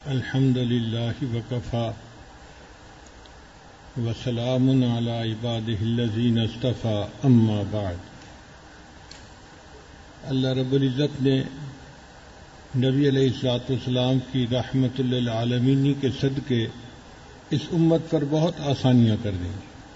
الحمد للہ وکفی وسلام علی عبادہ الذین اصطفی اما بعد۔ اللہ رب العزت نے نبی علیہ الصلوۃ والسلام کی رحمت للعالمین کے صدقے اس امت پر بہت آسانیاں کر دیں۔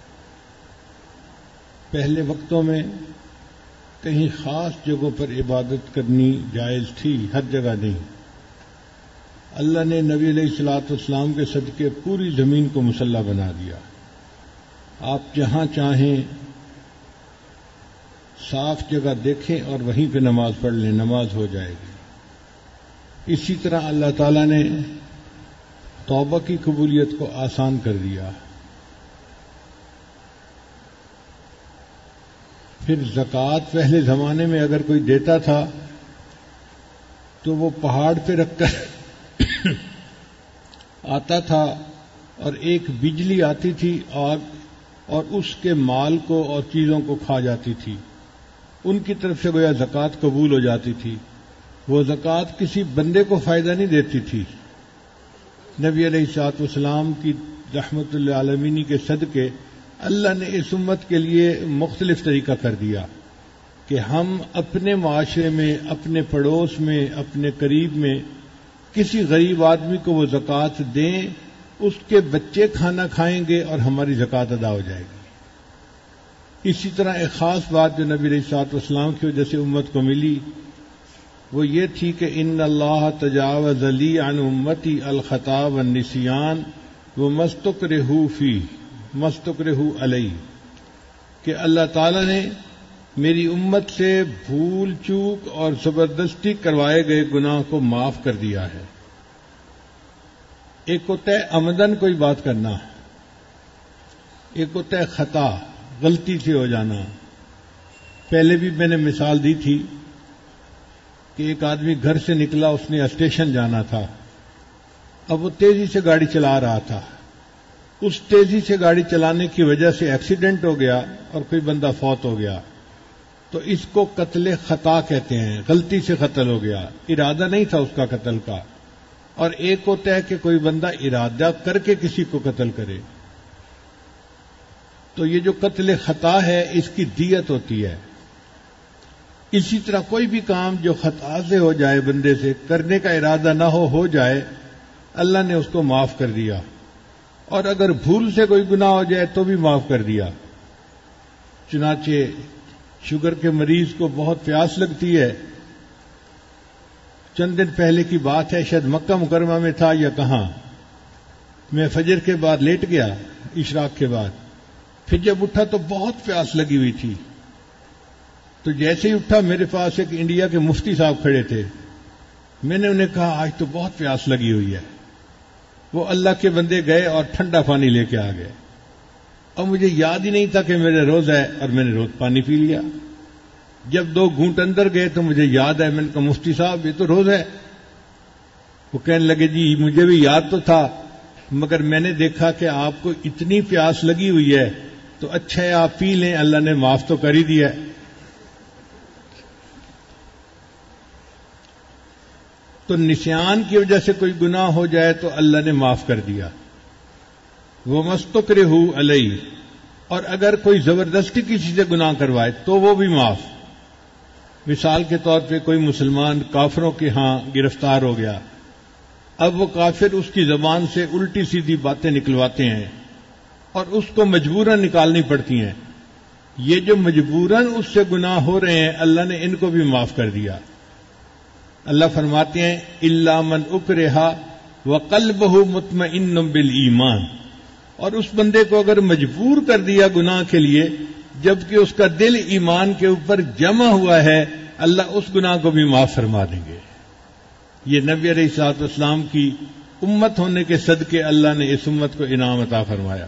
پہلے وقتوں میں کہیں خاص جگہوں پر عبادت کرنی جائز تھی، ہر جگہ نہیں۔ اللہ نے نبی علیہ الصلوۃ والسلام کے صدقے پوری زمین کو مسلح بنا دیا۔ آپ جہاں چاہیں صاف جگہ دیکھیں اور وہیں پہ نماز پڑھ لیں، نماز ہو جائے گی۔ اسی طرح اللہ تعالیٰ نے توبہ کی قبولیت کو آسان کر دیا۔ پھر زکوٰۃ پہلے زمانے میں اگر کوئی دیتا تھا تو وہ پہاڑ پہ رکھ کر آتا تھا اور ایک بجلی آتی تھی آگ، اور اس کے مال کو اور چیزوں کو کھا جاتی تھی۔ ان کی طرف سے گویا زکوٰۃ قبول ہو جاتی تھی۔ وہ زکوٰۃ کسی بندے کو فائدہ نہیں دیتی تھی۔ نبی علیہ الصلوۃ والسلام کی رحمت للعالمین کے صدقے اللہ نے اس امت کے لیے مختلف طریقہ کر دیا کہ ہم اپنے معاشرے میں، اپنے پڑوس میں، اپنے قریب میں کسی غریب آدمی کو وہ زکوٰۃ دیں، اس کے بچے کھانا کھائیں گے اور ہماری زکوٰۃ ادا ہو جائے گی۔ اسی طرح ایک خاص بات جو نبی علیہ الصلوۃ والسلام کی وجہ سے امت کو ملی وہ یہ تھی کہ ان اللہ تجاوز لی عن امتی الخطا والنسیان وما استکرہوا فیہ ما استکرہوا علیہ، کہ اللہ تعالی نے میری امت سے بھول چوک اور زبردستی کروائے گئے گناہ کو معاف کر دیا ہے۔ ایک ہوتا ہے عمدن کوئی بات کرنا، ایک ہوتا ہے خطا، غلطی سے ہو جانا۔ پہلے بھی میں نے مثال دی تھی کہ ایک آدمی گھر سے نکلا، اس نے اسٹیشن جانا تھا، اب وہ تیزی سے گاڑی چلا رہا تھا۔ اس تیزی سے گاڑی چلانے کی وجہ سے ایکسیڈنٹ ہو گیا اور کوئی بندہ فوت ہو گیا، تو اس کو قتل خطا کہتے ہیں، غلطی سے قتل ہو گیا، ارادہ نہیں تھا اس کا قتل کا۔ اور ایک ہوتا ہے کہ کوئی بندہ ارادہ کر کے کسی کو قتل کرے، تو یہ جو قتل خطا ہے اس کی دیت ہوتی ہے۔ اسی طرح کوئی بھی کام جو خطا سے ہو جائے، بندے سے کرنے کا ارادہ نہ ہو جائے، اللہ نے اس کو معاف کر دیا۔ اور اگر بھول سے کوئی گناہ ہو جائے تو بھی معاف کر دیا۔ چنانچہ شوگر کے مریض کو بہت پیاس لگتی ہے، چند دن پہلے کی بات ہے، شاید مکہ مکرمہ میں تھا یا کہاں، میں فجر کے بعد لیٹ گیا، اشراق کے بعد، پھر جب اٹھا تو بہت پیاس لگی ہوئی تھی۔ تو جیسے ہی اٹھا میرے پاس ایک انڈیا کے مفتی صاحب کھڑے تھے، میں نے انہیں کہا آج تو بہت پیاس لگی ہوئی ہے۔ وہ اللہ کے بندے گئے اور ٹھنڈا پانی لے کے آ گئے، اور مجھے یاد ہی نہیں تھا کہ میرے روزہ ہے، اور میں نے روز پانی پی لیا۔ جب 2 گھونٹ اندر گئے تو مجھے یاد ہے، میں نے کہا مفتی صاحب یہ تو روز ہے۔ وہ کہنے لگے جی مجھے بھی یاد تو تھا، مگر میں نے دیکھا کہ آپ کو اتنی پیاس لگی ہوئی ہے تو اچھا ہے آپ پی لیں، اللہ نے معاف تو کر ہی دیا۔ تو نسیان کی وجہ سے کوئی گناہ ہو جائے تو اللہ نے معاف کر دیا۔ وہ مستکرہوا علیہ، اور اگر کوئی زبردستی کسی سے گناہ کروائے تو وہ بھی معاف۔ مثال کے طور پہ کوئی مسلمان کافروں کے ہاں گرفتار ہو گیا، اب وہ کافر اس کی زبان سے الٹی سیدھی باتیں نکلواتے ہیں اور اس کو مجبوراً نکالنی پڑتی ہیں۔ یہ جو مجبوراً اس سے گناہ ہو رہے ہیں اللہ نے ان کو بھی معاف کر دیا۔ اللہ فرماتے ہیں الا من اکرہ وقلبہ مطمئن بالایمان، اور اس بندے کو اگر مجبور کر دیا گناہ کے لیے جبکہ اس کا دل ایمان کے اوپر جمع ہوا ہے، اللہ اس گناہ کو بھی معاف فرما دیں گے۔ یہ نبی علیہ الصلوۃ والسلام کی امت ہونے کے صدقے اللہ نے اس امت کو انعام عطا فرمایا۔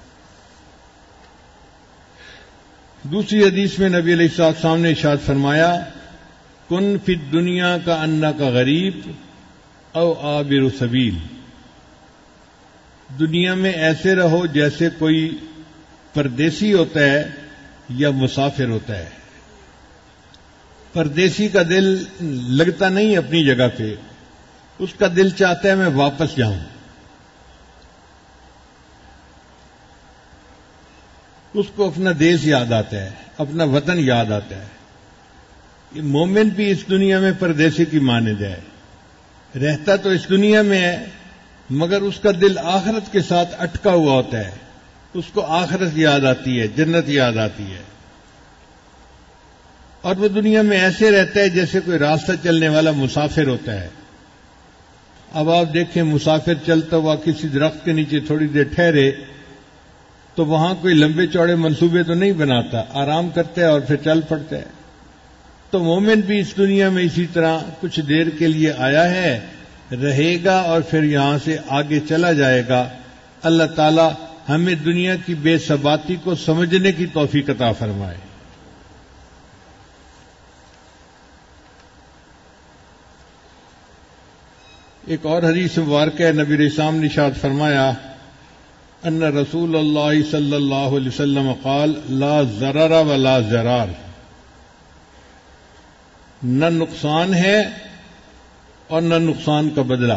دوسری حدیث میں نبی علیہ الصلوۃ والسلام نے ارشاد فرمایا کن فی الدنیا کا انک غریب او عابر سبیل، دنیا میں ایسے رہو جیسے کوئی پردیسی ہوتا ہے یا مسافر ہوتا ہے۔ پردیسی کا دل لگتا نہیں اپنی جگہ پہ، اس کا دل چاہتا ہے میں واپس جاؤں. اس کو اپنا دیش یاد آتا ہے, اپنا وطن یاد آتا ہے. یہ مومن بھی اس دنیا میں پردیسی کی مانند ہے, رہتا تو اس دنیا میں ہے مگر اس کا دل آخرت کے ساتھ اٹکا ہوا ہوتا ہے. اس کو آخرت یاد آتی ہے, جنت یاد آتی ہے, اور وہ دنیا میں ایسے رہتا ہے جیسے کوئی راستہ چلنے والا مسافر ہوتا ہے. اب آپ دیکھیں مسافر چلتا ہوا کسی درخت کے نیچے تھوڑی دیر ٹھہرے تو وہاں کوئی لمبے چوڑے منصوبے تو نہیں بناتا, آرام کرتا ہے اور پھر چل پڑتا ہے. تو مومن بھی اس دنیا میں اسی طرح کچھ دیر کے لیے آیا ہے, رہے گا اور پھر یہاں سے آگے چلا جائے گا. اللہ تعالی ہمیں دنیا کی بے ثباتی کو سمجھنے کی توفیق عطا فرمائے. ایک اور حدیث مبارکہ ہے, نبی اسلام نے ارشاد فرمایا ان رسول اللہ صلی اللہ علیہ وسلم قال لا ضرر ولا ضرار, نہ نقصان ہے اور نہ نقصان کا بدلہ.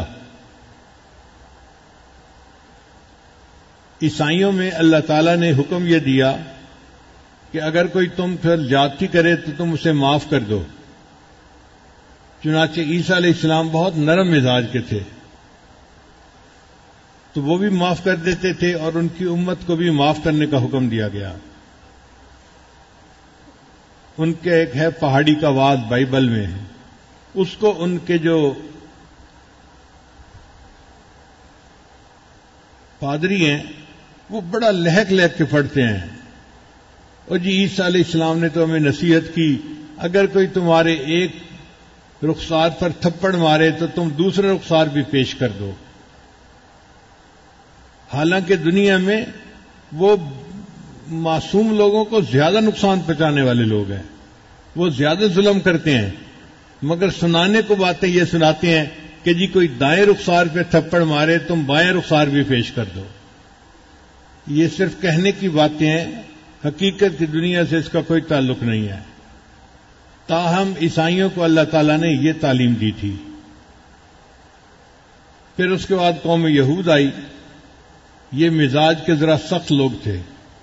عیسائیوں میں اللہ تعالیٰ نے حکم یہ دیا کہ اگر کوئی تم پھر زیادتی کرے تو تم اسے معاف کر دو. چنانچہ عیسیٰ علیہ السلام بہت نرم مزاج کے تھے تو وہ بھی معاف کر دیتے تھے اور ان کی امت کو بھی معاف کرنے کا حکم دیا گیا. ان کے ایک ہے پہاڑی کا وعد بائبل میں, اس کو ان کے جو پادری ہیں وہ بڑا لہک لہک کے پڑھتے ہیں, اور جی عیسیٰ علیہ السلام نے تو ہمیں نصیحت کی اگر کوئی تمہارے ایک رخسار پر تھپڑ مارے تو تم دوسرا رخسار بھی پیش کر دو. حالانکہ دنیا میں وہ معصوم لوگوں کو زیادہ نقصان پہنچانے والے لوگ ہیں, وہ زیادہ ظلم کرتے ہیں, مگر سنانے کو باتیں یہ سناتے ہیں کہ جی کوئی دائیں رخسار پہ تھپڑ مارے تم بائیں رخسار بھی پیش کر دو. یہ صرف کہنے کی باتیں ہیں, حقیقت کی دنیا سے اس کا کوئی تعلق نہیں ہے. تاہم عیسائیوں کو اللہ تعالیٰ نے یہ تعلیم دی تھی. پھر اس کے بعد قوم یہود آئی. یہ مزاج کے ذرا سخت لوگ تھے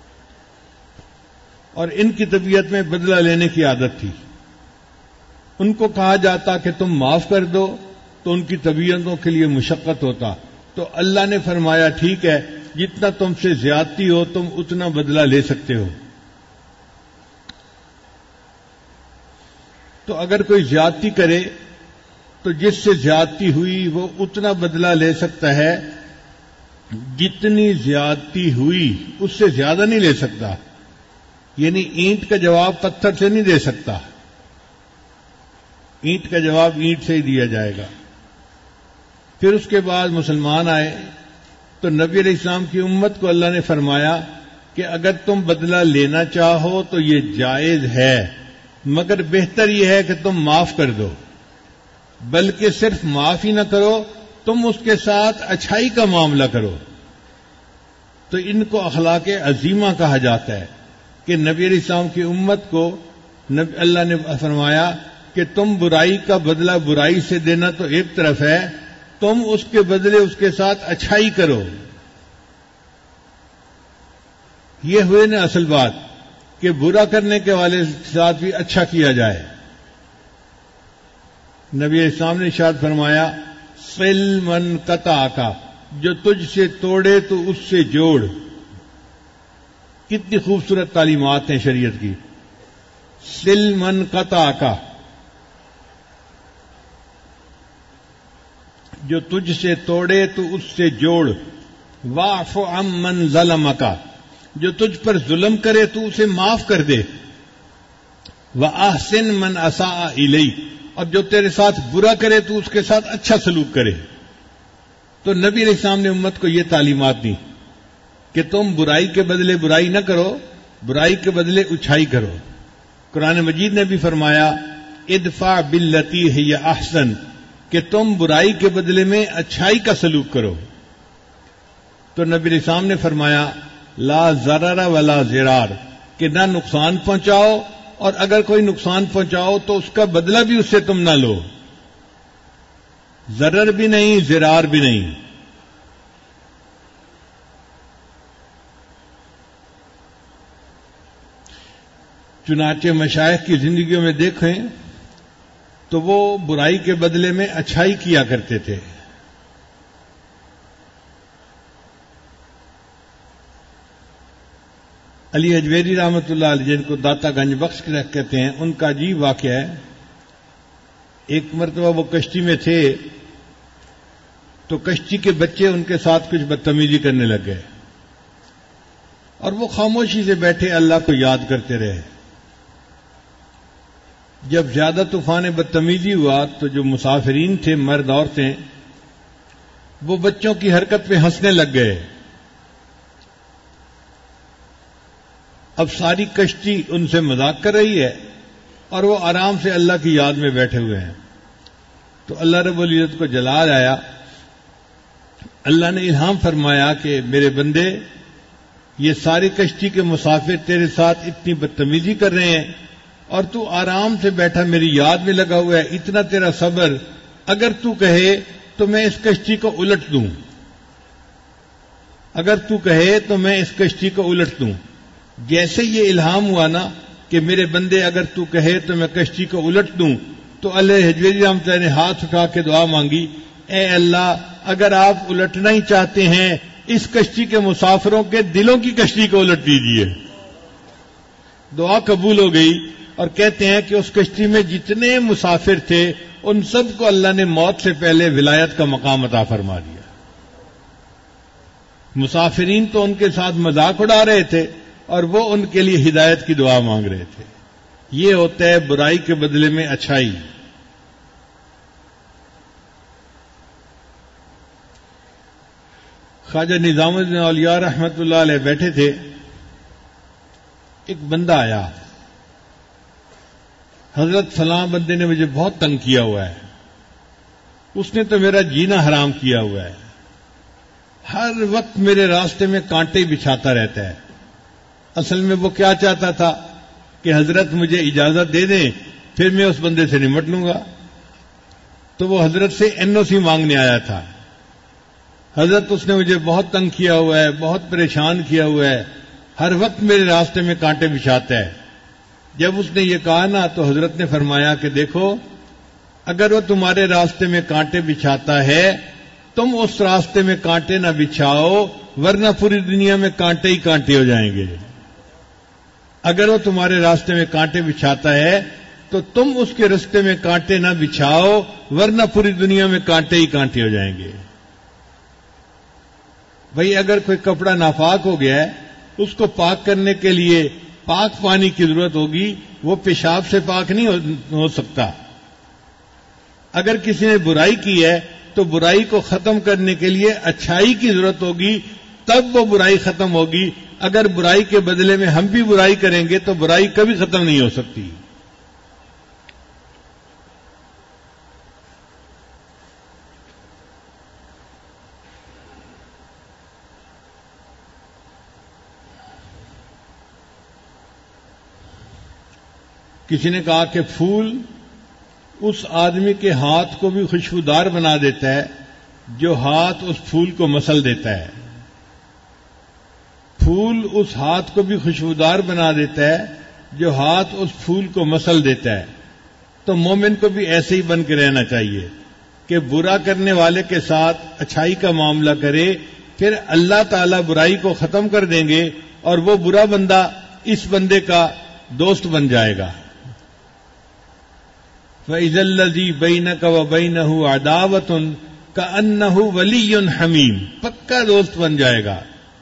اور ان کی طبیعت میں بدلہ لینے کی عادت تھی. ان کو کہا جاتا کہ تم معاف کر دو تو ان کی طبیعتوں کے لیے مشقت ہوتا. تو اللہ نے فرمایا ٹھیک ہے, جتنا تم سے زیادتی ہو تم اتنا بدلہ لے سکتے ہو. تو اگر کوئی زیادتی کرے تو جس سے زیادتی ہوئی وہ اتنا بدلہ لے سکتا ہے جتنی زیادتی ہوئی, اس سے زیادہ نہیں لے سکتا. یعنی اینٹ کا جواب پتھر سے نہیں دے سکتا, اینٹ کا جواب اینٹ سے ہی دیا جائے گا. پھر اس کے بعد مسلمان آئے تو نبی علیہ السلام کی امت کو اللہ نے فرمایا کہ اگر تم بدلہ لینا چاہو تو یہ جائز ہے, مگر بہتر یہ ہے کہ تم معاف کر دو. بلکہ صرف معاف ہی نہ کرو, تم اس کے ساتھ اچھائی کا معاملہ کرو. تو ان کو اخلاق عظیمہ کہا جاتا ہے کہ نبی علیہ السلام کی امت کو اللہ نے فرمایا کہ تم برائی کا بدلہ برائی سے دینا تو ایک طرف ہے, تم اس کے بدلے اس کے ساتھ اچھائی کرو. یہ ہوئے نا اصل بات کہ برا کرنے کے والے ساتھ بھی اچھا کیا جائے. نبی علیہ السلام نے ارشاد فرمایا صل من قطعک, جو تجھ سے توڑے تو اس سے جوڑ. کتنی خوبصورت تعلیمات ہیں شریعت کی. صل من قطعک, جو تجھ سے توڑے تو اس سے جوڑ. واعف عمن ظلمک, جو تجھ پر ظلم کرے تو اسے معاف کر دے. وَأَحْسِن مَنْ أَسَاءَ إِلَيْكَ, اور جو تیرے ساتھ برا کرے تو اس کے ساتھ اچھا سلوک کرے. تو نبی علیہ السلام نے امت کو یہ تعلیمات دی کہ تم برائی کے بدلے برائی نہ کرو, برائی کے بدلے اچھائی کرو. قرآن مجید نے بھی فرمایا ادفع باللتی ہی احسن, کہ تم برائی کے بدلے میں اچھائی کا سلوک کرو. تو نبی علیہ السلام نے فرمایا لا ضرر ولا ضرار, کہ نہ نقصان پہنچاؤ اور اگر کوئی نقصان پہنچاؤ تو اس کا بدلہ بھی اس سے تم نہ لو. ضرر بھی نہیں، ضرار بھی نہیں. چنانچہ مشائخ کی زندگیوں میں دیکھیں تو وہ برائی کے بدلے میں اچھائی کیا کرتے تھے. علی اجویری رحمۃ اللہ علیہ، جن کو داتا گنج بخش کہتے ہیں، ان کا عجیب واقعہ ہے. ایک مرتبہ وہ کشتی میں تھے تو کشتی کے بچے ان کے ساتھ کچھ بدتمیزی کرنے لگ گئے اور وہ خاموشی سے بیٹھے اللہ کو یاد کرتے رہے. جب زیادہ طوفان بدتمیزی ہوا تو جو مسافرین تھے، مرد عورتیں، وہ بچوں کی حرکت پہ ہنسنے لگ گئے. اب ساری کشتی ان سے مذاق کر رہی ہے اور وہ آرام سے اللہ کی یاد میں بیٹھے ہوئے ہیں. تو اللہ رب العزت کو جلال آیا. اللہ نے الہام فرمایا کہ میرے بندے، یہ ساری کشتی کے مسافر تیرے ساتھ اتنی بدتمیزی کر رہے ہیں اور تو آرام سے بیٹھا میری یاد میں لگا ہوا ہے. اتنا تیرا صبر، اگر تو کہے تو میں اس کشتی کو الٹ دوں. اگر تو کہے تو میں اس کشتی کو الٹ دوں. جیسے یہ الہام ہوا نا کہ میرے بندے اگر تو کہے تو میں کشتی کو الٹ دوں، تو اللہ حجویری رحمۃ اللہ نے ہاتھ اٹھا کے دعا مانگی، اے اللہ، اگر آپ الٹنا ہی چاہتے ہیں اس کشتی کے مسافروں کے دلوں کی کشتی کو الٹ دیجیے. دعا قبول ہو گئی اور کہتے ہیں کہ اس کشتی میں جتنے مسافر تھے ان سب کو اللہ نے موت سے پہلے ولایت کا مقام عطا فرما دیا. مسافرین تو ان کے ساتھ مذاق اڑا رہے تھے اور وہ ان کے لیے ہدایت کی دعا مانگ رہے تھے. یہ ہوتا ہے برائی کے بدلے میں اچھائی. خواجہ نظام الدین اولیاء رحمۃ اللہ علیہ بیٹھے تھے. ایک بندہ آیا، حضرت فلاں بندے نے مجھے بہت تنگ کیا ہوا ہے، اس نے تو میرا جینا حرام کیا ہوا ہے، ہر وقت میرے راستے میں کانٹے بچھاتا رہتا ہے. اصل میں وہ کیا چاہتا تھا کہ حضرت مجھے اجازت دے دیں پھر میں اس بندے سے نمٹ لوں گا. تو وہ حضرت سے NOC مانگنے آیا تھا. حضرت، اس نے مجھے بہت تنگ کیا ہوا ہے، بہت پریشان کیا ہوا ہے، ہر وقت میرے راستے میں کانٹے بچھاتا ہے. جب اس نے یہ کہا نا تو حضرت نے فرمایا کہ دیکھو، اگر وہ تمہارے راستے میں کانٹے بچھاتا ہے تم اس راستے میں کانٹے نہ بچھاؤ، ورنہ پوری دنیا میں کانٹے ہی کانٹے ہو جائیں گے. اگر وہ تمہارے راستے میں کانٹے بچھاتا ہے تو تم اس کے راستے میں کانٹے نہ بچھاؤ، ورنہ پوری دنیا میں کانٹے ہی کانٹے ہو جائیں گے. بھئی اگر کوئی کپڑا ناپاک ہو گیا ہے، اس کو پاک کرنے کے لیے پاک پانی کی ضرورت ہوگی، وہ پیشاب سے پاک نہیں ہو سکتا. اگر کسی نے برائی کی ہے تو برائی کو ختم کرنے کے لیے اچھائی کی ضرورت ہوگی، تب وہ برائی ختم ہوگی. اگر برائی کے بدلے میں ہم بھی برائی کریں گے تو برائی کبھی ختم نہیں ہو سکتی. کسی نے کہا کہ پھول اس آدمی کے ہاتھ کو بھی خوشبودار بنا دیتا ہے جو ہاتھ اس پھول کو مسل دیتا ہے. پھول اس ہاتھ کو بھی خوشبودار بنا دیتا ہے جو ہاتھ اس پھول کو مسل دیتا ہے. تو مومن کو بھی ایسے ہی بن کے رہنا چاہیے کہ برا کرنے والے کے ساتھ اچھائی کا معاملہ کرے، پھر اللہ تعالی برائی کو ختم کر دیں گے اور وہ برا بندہ اس بندے کا دوست بن جائے گا. فَإِذَا الَّذِي بَيْنَكَ وَبَيْنَهُ عَدَاوَةٌ كَأَنَّهُ وَلِيٌّ حَمِيمٌ، پکا دوست بن جائے گا.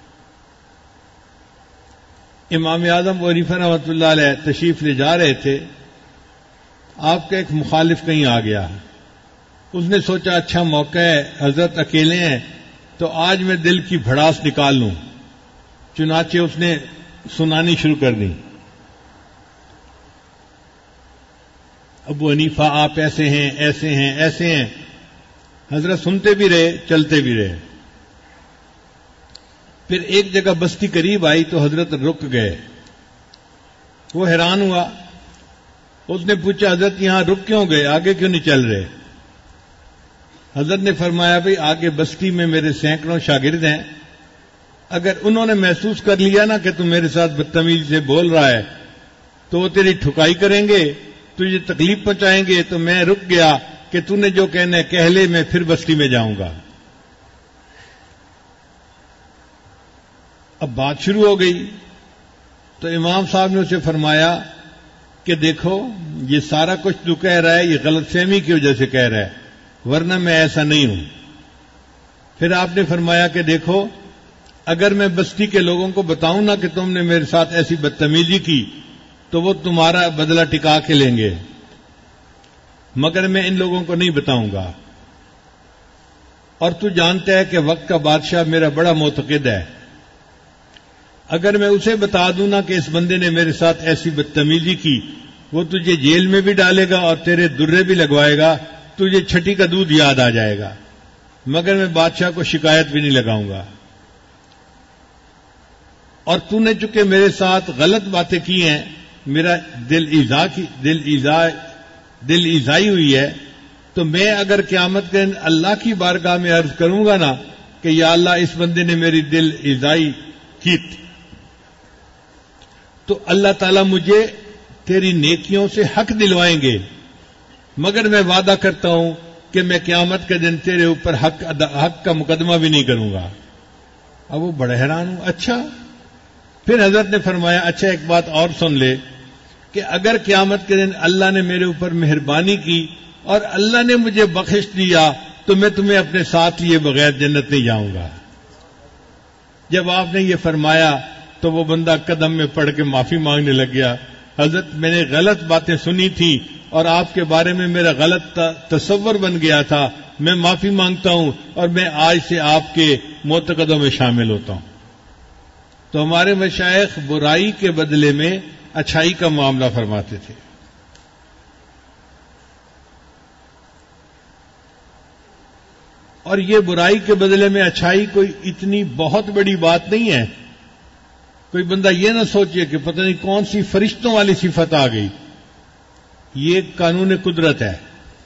امام اعظم ابو حنیفہ رحمۃ اللہ علیہ تشریف لے جا رہے تھے، آپ کا ایک مخالف کہیں آ گیا. اس نے سوچا اچھا موقع ہے، حضرت اکیلے ہیں تو آج میں دل کی بھڑاس نکال لوں. چنانچہ اس نے سنانی شروع کر دی. ابو حنیفہ آپ ایسے ہیں، ایسے ہیں، ایسے ہیں. حضرت سنتے بھی رہے، چلتے بھی رہے. پھر ایک جگہ بستی قریب آئی تو حضرت رک گئے. وہ حیران ہوا. اس نے پوچھا حضرت یہاں رک کیوں گئے، آگے کیوں نہیں چل رہے؟ حضرت نے فرمایا بھئی آگے بستی میں میرے سینکڑوں شاگرد ہیں، اگر انہوں نے محسوس کر لیا نا کہ تم میرے ساتھ بدتمیزی سے بول رہا ہے تو وہ تیری ٹھکائی کریں گے، تجھے تکلیف پہنچائیں گے، تو میں رک گیا کہ تو نے جو کہنا ہے کہہ لے، میں پھر بستی میں جاؤں گا۔ اب بات شروع ہو گئی تو امام صاحب نے اسے فرمایا کہ دیکھو یہ سارا کچھ تو کہہ رہا ہے یہ غلط فہمی کی وجہ سے کہہ رہا ہے، ورنہ میں ایسا نہیں ہوں۔ پھر آپ نے فرمایا کہ دیکھو اگر میں بستی کے لوگوں کو بتاؤں نا کہ تم نے میرے ساتھ ایسی بدتمیزی کی تو وہ تمہارا بدلہ ٹکا کے لیں گے، مگر میں ان لوگوں کو نہیں بتاؤں گا۔ اور تو جانتا ہے کہ وقت کا بادشاہ میرا بڑا معتقد ہے، اگر میں اسے بتا دوں نا کہ اس بندے نے میرے ساتھ ایسی بدتمیزی کی، وہ تجھے جیل میں بھی ڈالے گا اور تیرے درے بھی لگوائے گا، تجھے چھٹی کا دودھ یاد آ جائے گا، مگر میں بادشاہ کو شکایت بھی نہیں لگاؤں گا۔ اور تو نے چونکہ میرے ساتھ غلط باتیں کی ہیں، میرا دل ایذائی ہوئی ہے، تو میں اگر قیامت کے دن اللہ کی بارگاہ میں عرض کروں گا نا کہ یا اللہ اس بندے نے میری دل ایذائی کی تھی، تو اللہ تعالیٰ مجھے تیری نیکیوں سے حق دلوائیں گے، مگر میں وعدہ کرتا ہوں کہ میں قیامت کے دن تیرے اوپر حق کا مقدمہ بھی نہیں کروں گا۔ اب وہ بڑے حیران ہوں۔ اچھا، پھر حضرت نے فرمایا اچھا ایک بات اور سن لے کہ اگر قیامت کے دن اللہ نے میرے اوپر مہربانی کی اور اللہ نے مجھے بخش دیا تو میں تمہیں اپنے ساتھ لیے بغیر جنت نہیں جاؤں گا۔ جب آپ نے یہ فرمایا تو وہ بندہ قدم میں پڑ کے معافی مانگنے لگ گیا، حضرت میں نے غلط باتیں سنی تھی اور آپ کے بارے میں میرا غلط تصور بن گیا تھا، میں معافی مانگتا ہوں اور میں آج سے آپ کے معتقدوں میں شامل ہوتا ہوں۔ تو ہمارے مشائخ برائی کے بدلے میں اچھائی کا معاملہ فرماتے تھے۔ اور یہ برائی کے بدلے میں اچھائی کوئی اتنی بہت بڑی بات نہیں ہے۔ کوئی بندہ یہ نہ سوچے کہ پتہ نہیں کون سی فرشتوں والی صفت آ گئی، یہ قانون قدرت ہے۔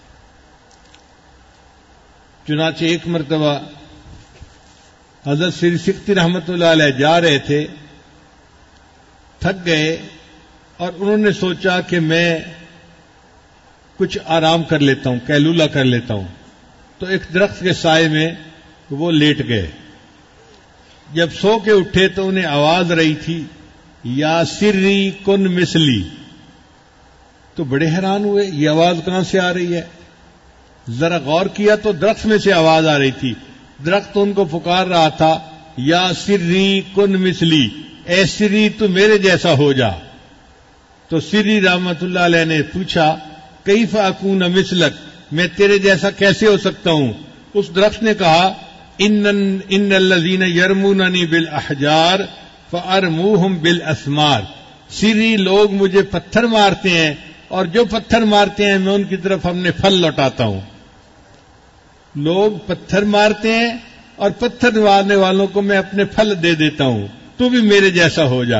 چنانچہ ایک مرتبہ حضرت سری سکتی رحمت اللہ علیہ جا رہے تھے، تھک گئے اور انہوں نے سوچا کہ میں کچھ آرام کر لیتا ہوں، قیلولہ کر لیتا ہوں، تو ایک درخت کے سائے میں وہ لیٹ گئے۔ جب سو کے اٹھے تو انہیں آواز رہی تھی یا سری کن مثلی، تو بڑے حیران ہوئے یہ آواز کہاں سے آ رہی ہے۔ ذرا غور کیا تو درخت میں سے آواز آ رہی تھی، درخت ان کو پکار رہا تھا یا سری کن مثلی، اے سری تو میرے جیسا ہو جا۔ تو سری رحمت اللہ علیہ نے پوچھا کیف اکون مثلک، میں تیرے جیسا کیسے ہو سکتا ہوں؟ اس درخت نے کہا ان الذین یرموننی بالاحجار فارموہم بالاسمار، سری لوگ مجھے پتھر مارتے ہیں اور جو پتھر مارتے ہیں میں ان کی طرف اپنے پھل لوٹاتا ہوں۔ لوگ پتھر مارتے ہیں اور پتھر مارنے والوں کو میں اپنے پھل دے دیتا ہوں، تو بھی میرے جیسا ہو جا۔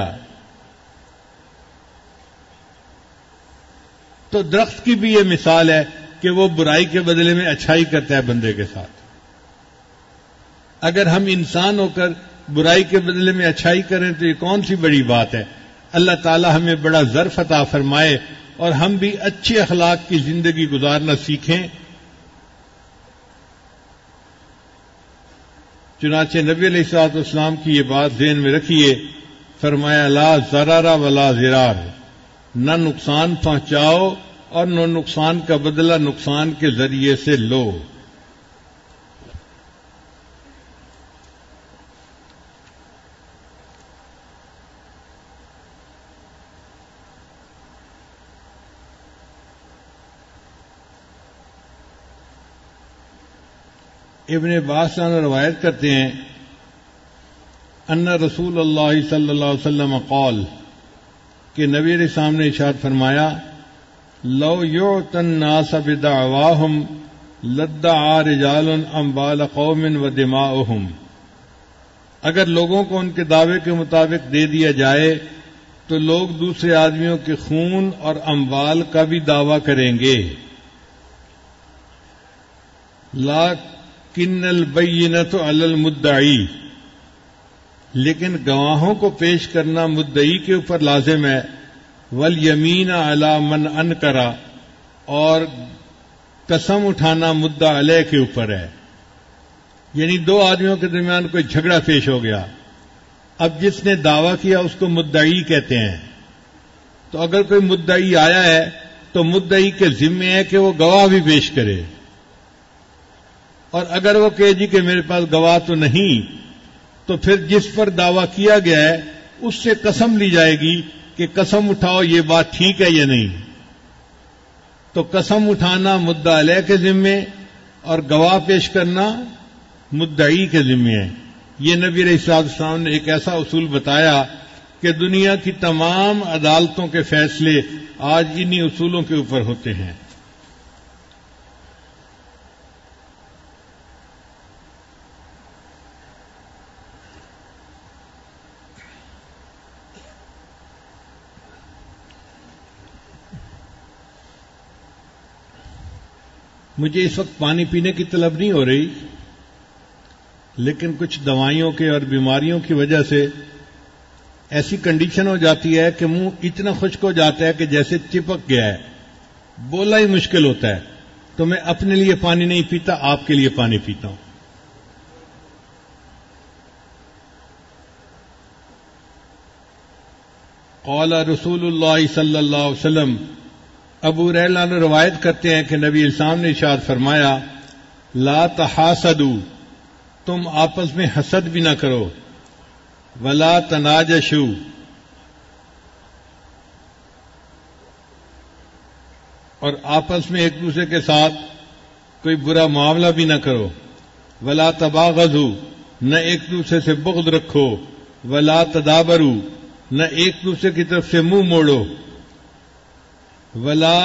تو درخت کی بھی یہ مثال ہے کہ وہ برائی کے بدلے میں اچھائی کرتا ہے بندے کے ساتھ۔ اگر ہم انسان ہو کر برائی کے بدلے میں اچھائی کریں تو یہ کون سی بڑی بات ہے۔ اللہ تعالی ہمیں بڑا ظرف عطا فرمائے اور ہم بھی اچھے اخلاق کی زندگی گزارنا سیکھیں۔ چنانچہ نبی علیہ الصلوۃ والسلام کی یہ بات ذہن میں رکھیے، فرمایا لا ضرر ولا ضرار، نہ نقصان پہنچاؤ اور نہ نقصان کا بدلہ نقصان کے ذریعے سے لو۔ ابن عباس روایت کرتے ہیں ان رسول اللہ صلی اللہ علیہ وسلم قال کہ نبی علیہ السلام نے ارشاد فرمایا لو یعطى الناس بدعواهم لادعى رجال اموال قوم ودماؤهم، اگر لوگوں کو ان کے دعوے کے مطابق دے دیا جائے تو لوگ دوسرے آدمیوں کے خون اور اموال کا بھی دعویٰ کریں گے۔ لیکن البینۃ علی المدعی، لیکن گواہوں کو پیش کرنا مدعی کے اوپر لازم ہے، والیمین علی من انکر، اور قسم اٹھانا مدعا علیہ کے اوپر ہے۔ یعنی دو آدمیوں کے درمیان کوئی جھگڑا پیش ہو گیا، اب جس نے دعویٰ کیا اس کو مدعی کہتے ہیں۔ تو اگر کوئی مدعی آیا ہے تو مدعی کے ذمے ہے کہ وہ گواہ بھی پیش کرے، اور اگر وہ کہے جی کہ میرے پاس گواہ تو نہیں، تو پھر جس پر دعویٰ کیا گیا ہے اس سے قسم لی جائے گی کہ قسم اٹھاؤ یہ بات ٹھیک ہے یا نہیں۔ تو قسم اٹھانا مدعا علیہ کے ذمے اور گواہ پیش کرنا مدعی کے ذمے ہے۔ یہ نبی علیہ السلام نے ایک ایسا اصول بتایا کہ دنیا کی تمام عدالتوں کے فیصلے آج انہی اصولوں کے اوپر ہوتے ہیں۔ مجھے اس وقت پانی پینے کی طلب نہیں ہو رہی، لیکن کچھ دوائیوں کے اور بیماریوں کی وجہ سے ایسی کنڈیشن ہو جاتی ہے کہ منہ اتنا خشک ہو جاتا ہے کہ جیسے چپک گیا ہے، بولنا ہی مشکل ہوتا ہے۔ تو میں اپنے لیے پانی نہیں پیتا، آپ کے لیے پانی پیتا ہوں۔ قال رسول اللہ صلی اللہ علیہ وسلم، ابو ہریرہ نے روایت کرتے ہیں کہ نبی السلام نے ارشاد فرمایا، لا تحاسدوا، تم آپس میں حسد بھی نہ کرو، ولا تناجشوا، اور آپس میں ایک دوسرے کے ساتھ کوئی برا معاملہ بھی نہ کرو، ولا تباغضوا، نہ ایک دوسرے سے بغض رکھو، ولا تدابروا، نہ ایک دوسرے کی طرف سے منہ موڑو، ولا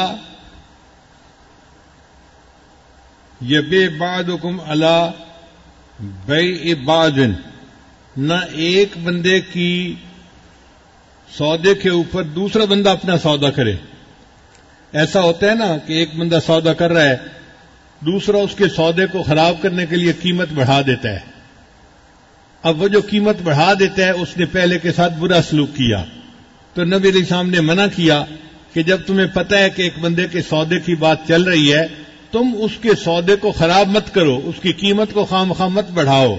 یبیع بعضکم علی بیع بعض، نہ ایک بندے کی سودے کے اوپر دوسرا بندہ اپنا سودا کرے۔ ایسا ہوتا ہے نا کہ ایک بندہ سودا کر رہا ہے، دوسرا اس کے سودے کو خراب کرنے کے لیے قیمت بڑھا دیتا ہے۔ اب وہ جو قیمت بڑھا دیتا ہے اس نے پہلے کے ساتھ برا سلوک کیا، تو نبی علیہ السلام نے منع کیا کہ جب تمہیں پتہ ہے کہ ایک بندے کے سودے کی بات چل رہی ہے، تم اس کے سودے کو خراب مت کرو، اس کی قیمت کو خواہ مت بڑھاؤ۔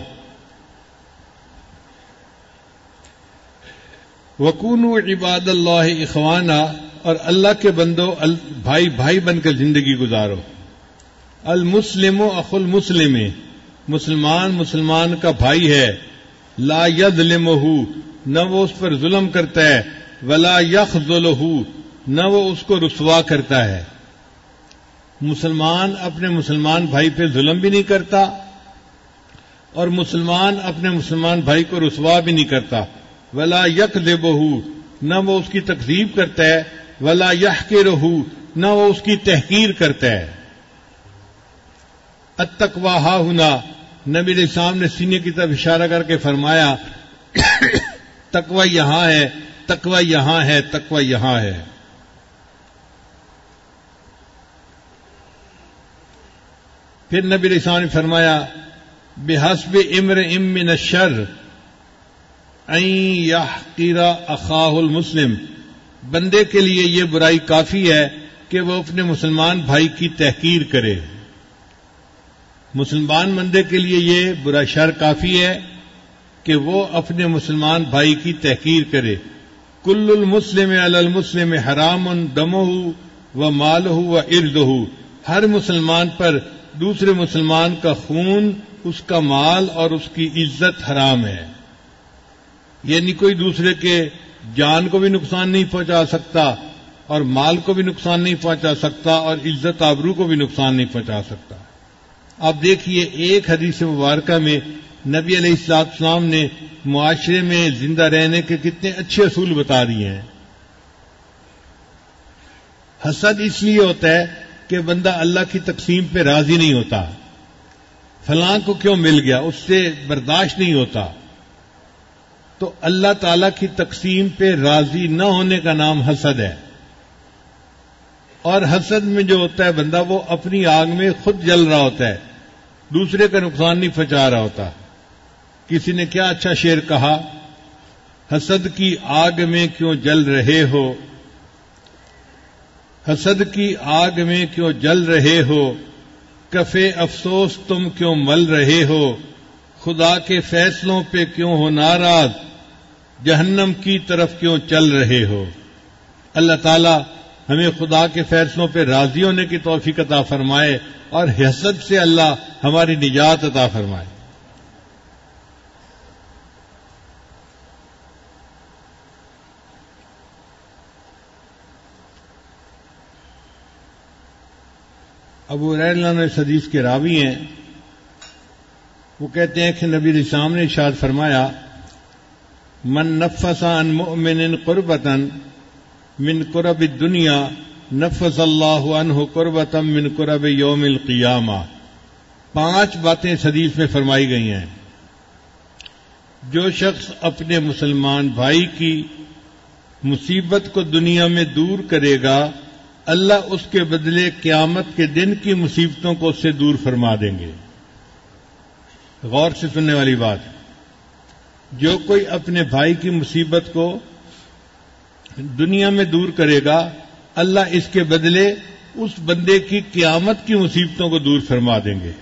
وَكُونُوا عِبَادَ اللَّهِ إِخْوَانًا، اور اللہ کے بندو بھائی بھائی بن کر زندگی گزارو۔ المسلم اخو المسلم، مسلمان مسلمان کا بھائی ہے، لا یظلمہ، نہ وہ اس پر ظلم کرتا ہے، ولا یخذلہ، نہ وہ اس کو رسوا کرتا ہے۔ مسلمان اپنے مسلمان بھائی پہ ظلم بھی نہیں کرتا، اور مسلمان اپنے مسلمان بھائی کو رسوا بھی نہیں کرتا۔ ولا یکذبہ، نہ وہ اس کی تکذیب کرتا ہے، ولا یحقرہ، نہ وہ اس کی تحقیر کرتا ہے۔ التقویٰ ہاہنا، نبی علیہ السلام نے سینے کی طرف اشارہ کر کے فرمایا، تقویٰ یہاں ہے، تقویٰ یہاں ہے، تقویٰ یہاں ہے۔ پھر نبی علیہ السلام نے فرمایا، بحسب امرئ من الشر ان یحقر اخاہ المسلم، بندے کے لیے یہ برائی کافی ہے کہ وہ اپنے مسلمان بھائی کی تحقیر کرے۔ مسلمان بندے کے لیے یہ برا شر کافی ہے کہ وہ اپنے مسلمان بھائی کی تحقیر کرے۔ کل المسلم علی المسلم حرام دمہ و مالہ و عرضہ، ہر مسلمان پر دوسرے مسلمان کا خون، اس کا مال اور اس کی عزت حرام ہے۔ یعنی کوئی دوسرے کے جان کو بھی نقصان نہیں پہنچا سکتا، اور مال کو بھی نقصان نہیں پہنچا سکتا، اور عزت آبرو کو بھی نقصان نہیں پہنچا سکتا۔ آپ دیکھیے ایک حدیث مبارکہ میں نبی علیہ السلام نے معاشرے میں زندہ رہنے کے کتنے اچھے اصول بتا دیے ہیں۔ حسد اس لیے ہوتا ہے کہ بندہ اللہ کی تقسیم پہ راضی نہیں ہوتا، فلاں کو کیوں مل گیا، اس سے برداشت نہیں ہوتا۔ تو اللہ تعالی کی تقسیم پہ راضی نہ ہونے کا نام حسد ہے۔ اور حسد میں جو ہوتا ہے بندہ وہ اپنی آگ میں خود جل رہا ہوتا ہے، دوسرے کا نقصان نہیں پہنچا رہا ہوتا. کسی نے کیا اچھا شعر کہا، حسد کی آگ میں کیوں جل رہے ہو، حسد کی آگ میں کیوں جل رہے ہو، کفے افسوس تم کیوں مل رہے ہو، خدا کے فیصلوں پہ کیوں ہو ناراض، جہنم کی طرف کیوں چل رہے ہو. اللہ تعالی ہمیں خدا کے فیصلوں پہ راضی ہونے کی توفیق عطا فرمائے اور حسد سے اللہ ہماری نجات عطا فرمائے. ابو ہریرہ رضی اللہ عنہ اس حدیث کے راوی ہیں. وہ کہتے ہیں کہ نبی علیہ السلام نے ارشاد فرمایا، من نفس عن مؤمن قربۃ من قرب الدنیا نفس اللہ عنہ قربۃ من قرب یوم القیامہ. 5 باتیں اس حدیث میں فرمائی گئی ہیں. جو شخص اپنے مسلمان بھائی کی مصیبت کو دنیا میں دور کرے گا، اللہ اس کے بدلے قیامت کے دن کی مصیبتوں کو اس سے دور فرما دیں گے. غور سے سننے والی بات، جو کوئی اپنے بھائی کی مصیبت کو دنیا میں دور کرے گا، اللہ اس کے بدلے اس بندے کی قیامت کی مصیبتوں کو دور فرما دیں گے.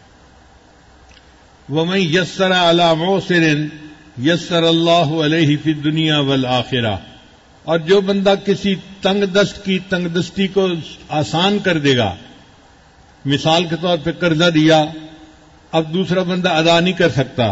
وَمَن يَسَّرَ عَلَى مُعْسِرٍ يَسَّرَ اللَّهُ عَلَيْهِ فِي الدُّنْيَا وَالْآخِرَةِ. اور جو بندہ کسی تنگ دست کی تنگ دستی کو آسان کر دے گا، مثال کے طور پہ قرضہ دیا، اب دوسرا بندہ ادا نہیں کر سکتا،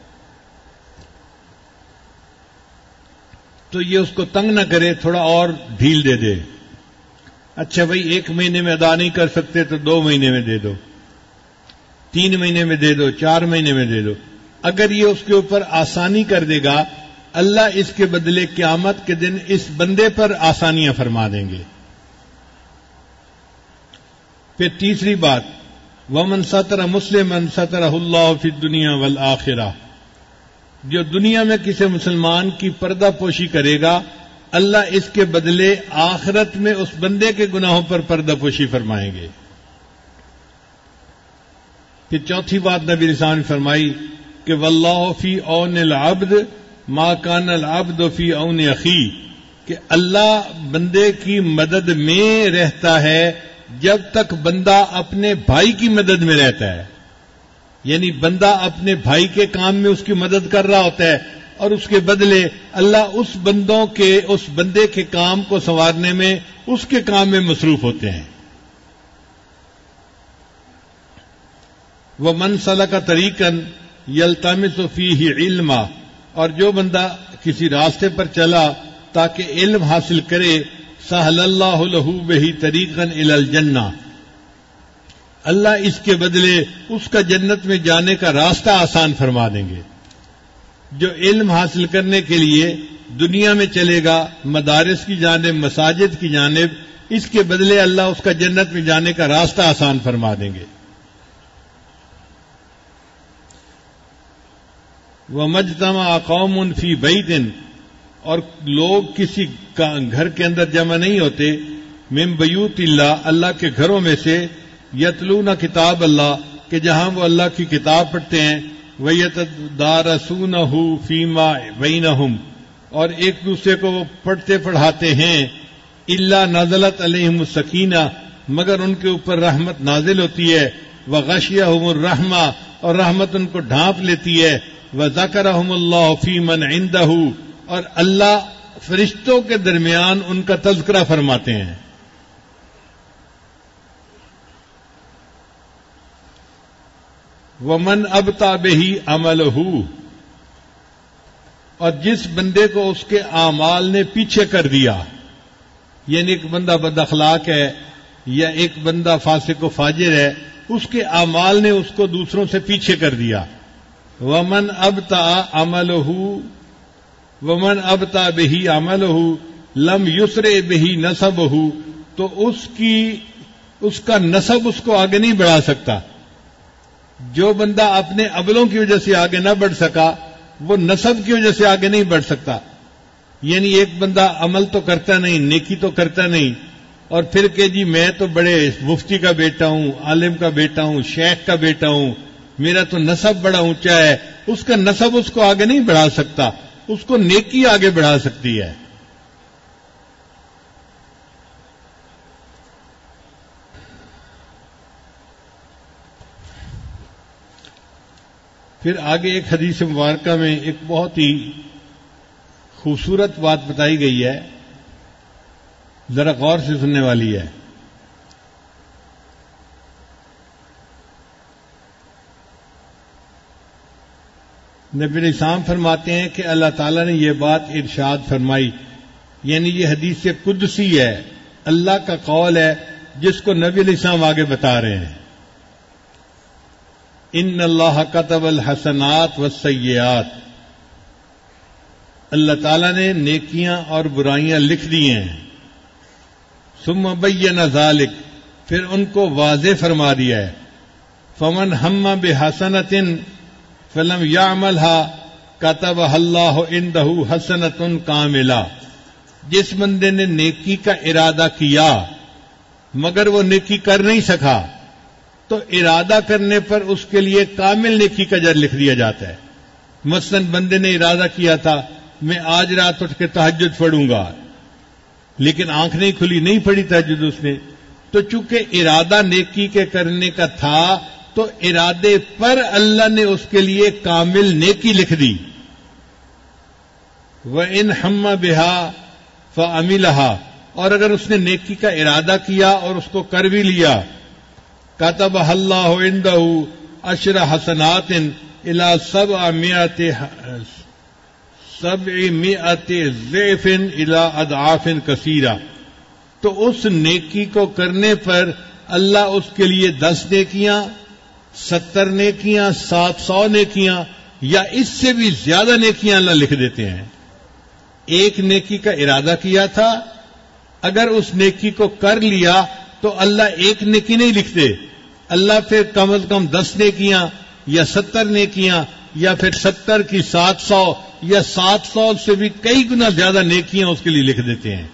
تو یہ اس کو تنگ نہ کرے، تھوڑا اور ڈھیل دے دے. اچھا بھائی 1 مہینے میں ادا نہیں کر سکتے تو 2 مہینے میں دے دو، 3 مہینے میں دے دو، 4 مہینے میں دے دو. اگر یہ اس کے اوپر آسانی کر دے گا، اللہ اس کے بدلے قیامت کے دن اس بندے پر آسانیاں فرما دیں گے. پھر تیسری بات، وَمَن سَتَرَ مُسْلِمًا سَتَرَهُ اللَّهُ فِي الدُّنْيَا وَالْآخِرَةِ. جو دنیا میں کسی مسلمان کی پردہ پوشی کرے گا، اللہ اس کے بدلے آخرت میں اس بندے کے گناہوں پر پردہ پوشی فرمائیں گے. پھر چوتھی بات نبی علیہ السلام نے فرمائی کہ وَاللَّهُ فِي عَوْنِ الْعَبْدِ مَا كَانَ الْعَبْدُ فِي عَوْنِ أَخِيهِ. کہ اللہ بندے کی مدد میں رہتا ہے جب تک بندہ اپنے بھائی کی مدد میں رہتا ہے. یعنی بندہ اپنے بھائی کے کام میں اس کی مدد کر رہا ہوتا ہے اور اس کے بدلے اللہ اس بندے کے کام کو سنوارنے میں اس کے کام میں مصروف ہوتے ہیں. وَمَن سَلَكَ طَرِيقًا يَلْتَمِسُ فِيهِ عِلْمًا. اور جو بندہ کسی راستے پر چلا تاکہ علم حاصل کرے، سَهَلَ اللَّهُ لَهُ بِهِ طَرِيقًا إِلَى الْجَنَّةِ. اللہ اس کے بدلے اس کا جنت میں جانے کا راستہ آسان فرما دیں گے. جو علم حاصل کرنے کے لیے دنیا میں چلے گا مدارس کی جانب، مساجد کی جانب، اس کے بدلے اللہ اس کا جنت میں جانے کا راستہ آسان فرما دیں گے. وَمَجْتَمَعَ قَوْمٌ فِي بَيْتٍ. اور لوگ کسی گھر کے اندر جمع نہیں ہوتے، مِن بَيُوتِ اللَّهِ، اللہ کے گھروں میں سے، یتلون کتاب اللہ، کہ جہاں وہ اللہ کی کتاب پڑھتے ہیں، وَيَتَدَارَسُونَهُ فِيمَا بَيْنَهُمْ، اور ایک دوسرے کو وہ پڑھتے پڑھاتے ہیں، إِلَّا نَزَلَتْ عَلَيْهِمُ السَّكِينَةُ، مگر ان کے اوپر رحمت نازل ہوتی ہے، وَغَشِيَهُمُ الرَّحْمَةُ، اور رحمت ان کو ڈھانپ لیتی ہے، وَذَكَرَهُمُ اللَّهُ فِي مَنْ عِندَهُ، اور اللہ فرشتوں کے درمیان ان کا تذکرہ فرماتے ہیں. وَمَنْ أَبْطَأَ بِهِ عَمَلُهُ، اور جس بندے کو اس کے اعمال نے پیچھے کر دیا، یعنی ایک بندہ بد اخلاق ہے یا ایک بندہ فاسق و فاجر ہے، اس کے اعمال نے اس کو دوسروں سے پیچھے کر دیا. وَمَنْ أَبْطَأَ عَمَلُهُ وَمَنْ أَبْطَأَ بِهِ عَمَلُهُ لَمْ يُسْرِعْ بِهِ نَسَبُهُ، تو اس کا نسب اس کو آگے نہیں بڑھا سکتا. جو بندہ اپنے عملوں کی وجہ سے آگے نہ بڑھ سکا، وہ نسب کی وجہ سے آگے نہیں بڑھ سکتا. یعنی ایک بندہ عمل تو کرتا نہیں، نیکی تو کرتا نہیں، اور پھر کہ جی میں تو بڑے مفتی کا بیٹا ہوں، عالم کا بیٹا ہوں، شیخ کا بیٹا ہوں، میرا تو نسب بڑا اونچا ہے، اس کا نسب اس کو آگے نہیں بڑھا سکتا، اس کو نیکی آگے بڑھا سکتی ہے۔ پھر آگے ایک حدیث مبارکہ میں ایک بہت ہی خوبصورت بات بتائی گئی ہے، ذرا غور سے سننے والی ہے۔ نبی علیہ السلام فرماتے ہیں کہ اللہ تعالیٰ نے یہ بات ارشاد فرمائی، یعنی یہ حدیث قدسی ہے، اللہ کا قول ہے جس کو نبی علیہ السلام آگے بتا رہے ہیں۔ ان اللہ کتب الحسنات والسیئات، اللہ تعالیٰ نے نیکیاں اور برائیاں لکھ دی ہیں۔ ثم بین ذلک، پھر ان کو واضح فرما دیا ہے۔ فمن ہم بحسنۃ فلم یعملها کتبها اللہ عنده حسنۃ کاملہ، جس بندے نے نیکی کا ارادہ کیا مگر وہ نیکی کر نہیں سکا تو ارادہ کرنے پر اس کے لیے کامل نیکی کا اجر لکھ دیا جاتا ہے۔ مثلاً بندے نے ارادہ کیا تھا میں آج رات اٹھ کے تہجد پڑھوں گا، لیکن آنکھ نہیں کھلی، نہیں پڑھی تہجد اس نے، تو چونکہ ارادہ نیکی کے کرنے کا تھا تو ارادے پر اللہ نے اس کے لیے کامل نیکی لکھ دی۔ وَإِنْ حَمَّ بِهَا فَعَمِلَهَا، اور اگر اس نے نیکی کا ارادہ کیا اور اس کو کر بھی لیا، كَتَبَهَا اللَّهُ عِنْدَهُ عَشْرَ حَسَنَاتٍ إِلَى 700 ضِعْفٍ إِلَى أَضْعَافٍ كَثِيرَةٍ، تو اس نیکی کو کرنے پر اللہ اس کے لیے 10 نیکیاں، 70 نیکیاں، 700 نیکیاں یا اس سے بھی زیادہ نیکیاں اللہ لکھ دیتے ہیں۔ ایک نیکی کا ارادہ کیا تھا، اگر اس نیکی کو کر لیا تو اللہ ایک نیکی نہیں لکھتے، اللہ پھر کم از کم 10 نیکیاں یا 70 نیکیاں یا پھر 70 کی 700 یا 700 سے بھی کئی گنا زیادہ نیکیاں اس کے لیے لکھ دیتے ہیں۔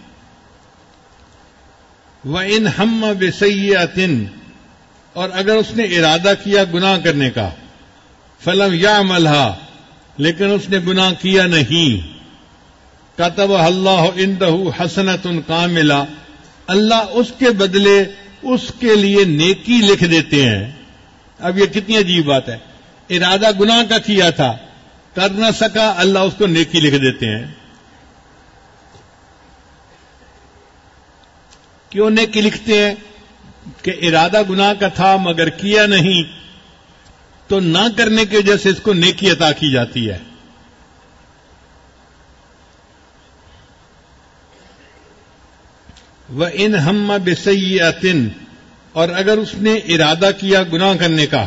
وَإِنْ هَمَّ بِسَيِّئَةٍ، اور اگر اس نے ارادہ کیا گناہ کرنے کا، فَلَمْ يَعْمَلْهَا، لیکن اس نے گناہ کیا نہیں، كَتَبَهَا اللَّهُ عِنْدَهُ حَسَنَةٌ كَامِلَةٌ، اللہ اس کے بدلے اس کے لیے نیکی لکھ دیتے ہیں۔ اب یہ کتنی عجیب بات ہے، ارادہ گناہ کا کیا تھا، کر نہ سکا، اللہ اس کو نیکی لکھ دیتے ہیں۔ کیوں نیکی لکھتے ہیں؟ کہ ارادہ گناہ کا تھا مگر کیا نہیں، تو نہ کرنے کی وجہ سے اس کو نیکی عطا کی جاتی ہے۔ وَإِنْ هَمَّ بِسَيِّئَةٍ، اور اگر اس نے ارادہ کیا گناہ کرنے کا،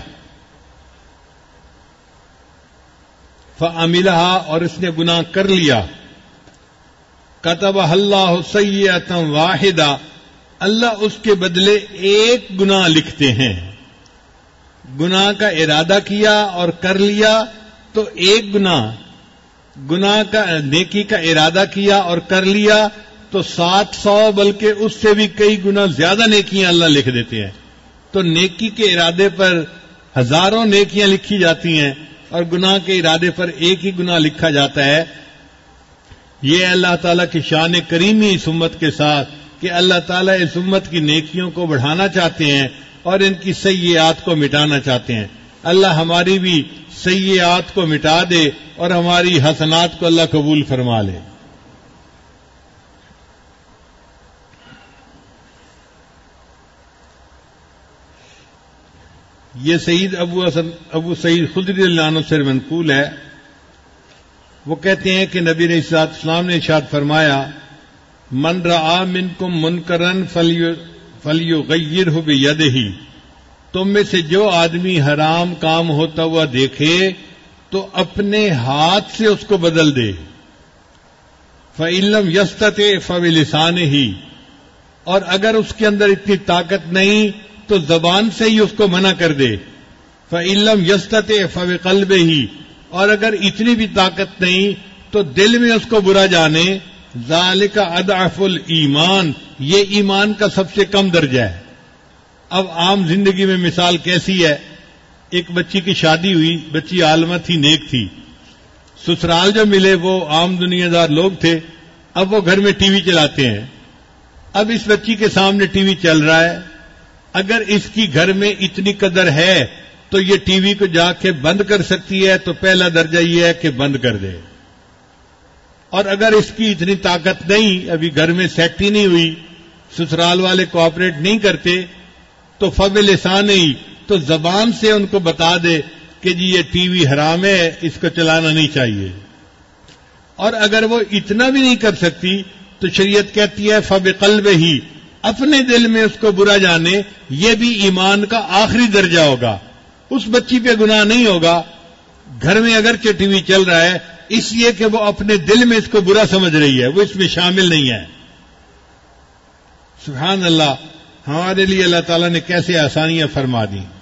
فَعَمِلَهَا، اور اس نے گناہ کر لیا، كَتَبَهَا اللَّهُ سَيِّئَةً وَاحِدَةً، اللہ اس کے بدلے ایک گناہ لکھتے ہیں۔ گناہ کا ارادہ کیا اور کر لیا تو ایک گناہ کا نیکی کا ارادہ کیا اور کر لیا تو 700 بلکہ اس سے بھی کئی گنا زیادہ نیکیاں اللہ لکھ دیتے ہیں۔ تو نیکی کے ارادے پر ہزاروں نیکیاں لکھی جاتی ہیں اور گناہ کے ارادے پر ایک ہی گناہ لکھا جاتا ہے۔ یہ اللہ تعالیٰ کی شان کریمی اس امت کے ساتھ کہ اللہ تعالیٰ اس امت کی نیکیوں کو بڑھانا چاہتے ہیں اور ان کی سیئات کو مٹانا چاہتے ہیں۔ اللہ ہماری بھی سیئات کو مٹا دے اور ہماری حسنات کو اللہ قبول فرما لے۔ یہ سید ابو سعید خدری رضی اللہ عنہ سے منقول ہے، وہ کہتے ہیں کہ نبی علیہ الصلوۃ والسلام نے ارشاد فرمایا، من رعا منکم منکرن فلیغیرہ بیدہ، تم میں سے جو آدمی حرام کام ہوتا ہوا دیکھے تو اپنے ہاتھ سے اس کو بدل دے۔ فإن لم یستطع فبلسانہ، اور اگر اس کے اندر اتنی طاقت نہیں تو زبان سے ہی اس کو منع کر دے۔ فإن لم یستطع فبقلبہ، اور اگر اتنی بھی طاقت نہیں تو دل میں اس کو برا جانے۔ ذالک اضعف الایمان، یہ ایمان کا سب سے کم درجہ ہے۔ اب عام زندگی میں مثال کیسی ہے ایک بچی کی شادی ہوئی، بچی عالمہ تھی، نیک تھی، سسرال جو ملے وہ عام دنیا دار لوگ تھے، اب وہ گھر میں ٹی وی چلاتے ہیں، اب اس بچی کے سامنے ٹی وی چل رہا ہے، اگر اس کی گھر میں اتنی قدر ہے تو یہ ٹی وی کو جا کے بند کر سکتی ہے، تو پہلا درجہ یہ ہے کہ بند کر دے، اور اگر اس کی اتنی طاقت نہیں، ابھی گھر میں سیٹ ہی نہیں ہوئی، سسرال والے کوآپریٹ نہیں کرتے، تو فبلسان ہی، تو زبان سے ان کو بتا دے کہ جی یہ ٹی وی حرام ہے، اس کو چلانا نہیں چاہیے، اور اگر وہ اتنا بھی نہیں کر سکتی تو شریعت کہتی ہے فبقلب ہی، اپنے دل میں اس کو برا جانے، یہ بھی ایمان کا آخری درجہ ہوگا، اس بچی پہ گناہ نہیں ہوگا، گھر میں اگرچہ ٹی وی چل رہا ہے اس لیے کہ وہ اپنے دل میں اس کو برا سمجھ رہی ہے، وہ اس میں شامل نہیں ہے۔ سبحان اللہ، ہمارے لیے اللہ تعالیٰ نے کیسے آسانیاں فرما دی۔